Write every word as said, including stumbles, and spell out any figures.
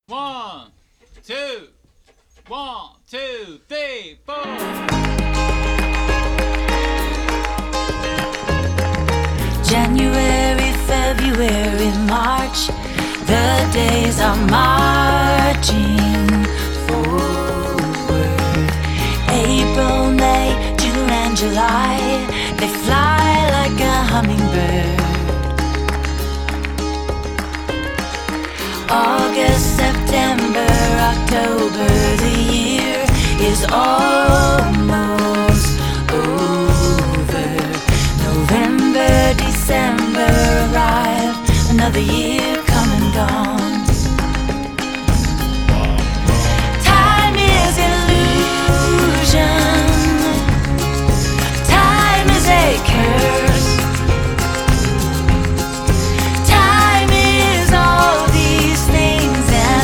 One, two, one, two, three, four. January, February, March, the days are marching forward. April, May, June and July, they fly like a hummingbird. August, September, October, the year is all